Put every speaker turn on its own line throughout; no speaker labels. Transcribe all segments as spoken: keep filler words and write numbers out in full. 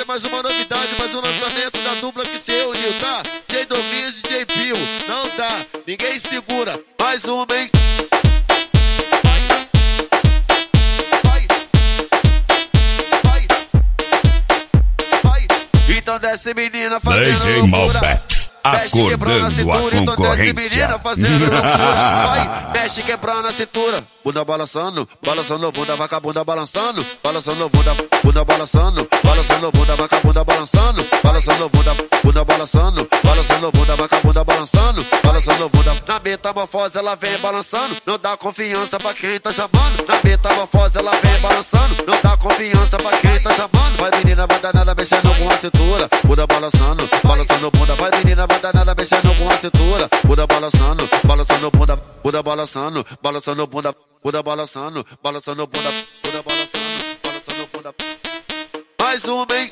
trazer mais uma novidade, mais um lançamento da dupla que se reuniu, tá? J Domingues e J Pio, não dá, ninguém segura. Mais uma, hein? Então desce menina fazendo
D J
loucura.
Malbec, acordando a
cintura, então desce
concorrência.
menina fazendo loucura. Vai, mexe quebrando a cintura. Bunda balançando, balançando, bunda vaca, bunda balançando. Balançando, bunda, bunda balançando. Balançando, bunda vaca, bunda balançando. Balançando, bunda, bunda balançando. Balançando, bunda vaca, bunda balançando. Balançando, bunda. Na metamorfose ela vem balançando. Não dá confiança pra quem tá chamando. Na metamorfose ela vem balançando. Não dá confiança pra quem tá chamando. Vai menina, vai danada mexendo com a cintura. Bunda balançando, balançando bunda. Vai menina, vai danada mexendo com a cintura. Bunda balançando, balançando bunda. Bunda balançando, balançando bunda. Bunda balançando, balançando bunda. Bunda balançando, balançando bunda. Mais uma, hein?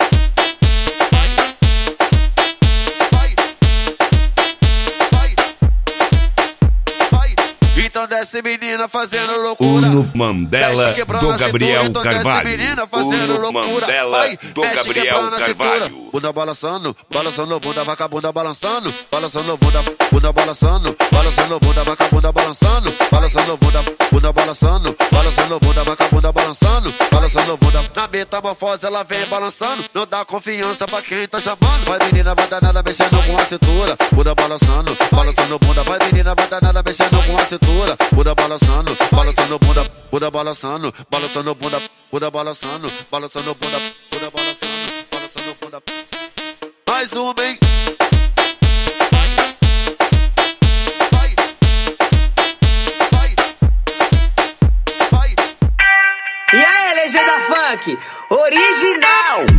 Então desce menina fazendo loucura.
Uno Mandela do Gabriel
então
Carvalho. Uno Mandela do Gabriel Carvalho.
Bunda balançando, balançando bunda, vaca bunda balançando, balançando bunda, bunda balançando, balançando bunda, vaca bunda balançando, balançando bunda, bunda balançando, balançando bunda, vaca bunda balançando, balançando bunda. Na metamorfose ela vem balançando, não dá confiança pra quem tá chamando. Vai menina, vai danada mexendo com a cintura. Bunda balançando, balançando bunda. Vai menina, vai danada mexendo com a cintura. Bunda balançando, balançando bunda, bunda balançando, balançando bunda, bunda balançando, balançando bunda, bunda balançando, balançando bunda. Mais uma, hein? Vai, vai, vai.
E aí, legenda funk, original.